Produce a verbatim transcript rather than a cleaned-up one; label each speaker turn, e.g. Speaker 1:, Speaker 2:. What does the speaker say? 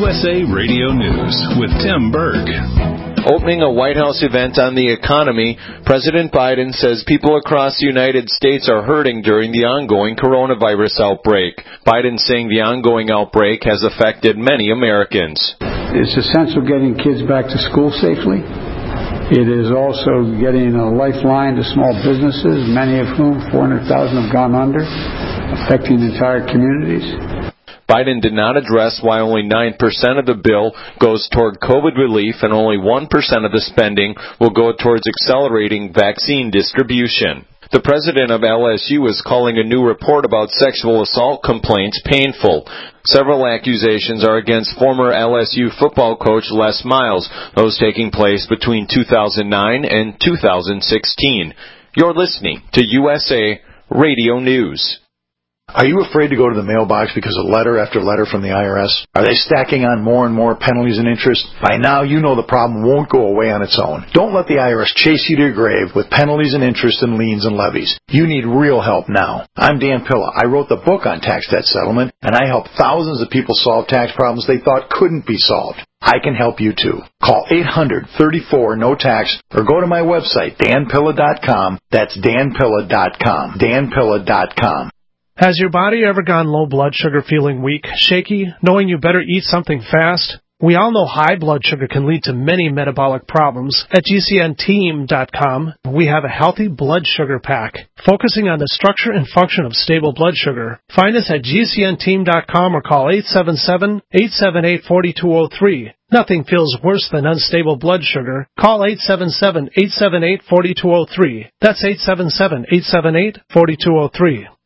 Speaker 1: S A Radio News with Tim Berg.
Speaker 2: Opening a White House event on the economy, President Biden says people across the United States are hurting during the ongoing coronavirus outbreak. Biden saying the ongoing outbreak has affected many Americans.
Speaker 3: It's essential getting kids back to school safely. It is also getting a lifeline to small businesses, many of whom, four hundred thousand, have gone under, affecting entire communities.
Speaker 2: Biden did not address why only nine percent of the bill goes toward COVID relief and only one percent of the spending will go towards accelerating vaccine distribution. The president of L S U is calling a new report about sexual assault complaints painful. Several accusations are against former L S U football coach Les Miles, those taking place between two thousand nine and two thousand sixteen. You're listening to U S A Radio News.
Speaker 4: Are you afraid to go to the mailbox because of letter after letter from the I R S? Are they stacking on more and more penalties and interest? By now, you know the problem won't go away on its own. Don't let the I R S chase you to your grave with penalties and interest and liens and levies. You need real help now. I'm Dan Pilla. I wrote the book on tax debt settlement, and I help thousands of people solve tax problems they thought couldn't be solved. I can help you too. Call eight hundred, thirty-four, no tax or go to my website, dan pilla dot com. That's dan pilla dot com. dan pilla dot com.
Speaker 5: Has your body ever gone low blood sugar, feeling weak, shaky, knowing you better eat something fast? We all know high blood sugar can lead to many metabolic problems. At G C N team dot com, we have a healthy blood sugar pack, focusing on the structure and function of stable blood sugar. Find us at G C N team dot com or call eight seven seven, eight seven eight, four two zero three. Nothing feels worse than unstable blood sugar. Call eight seven seven, eight seven eight, four two zero three. That's eight seven seven, eight seven eight, four two zero three.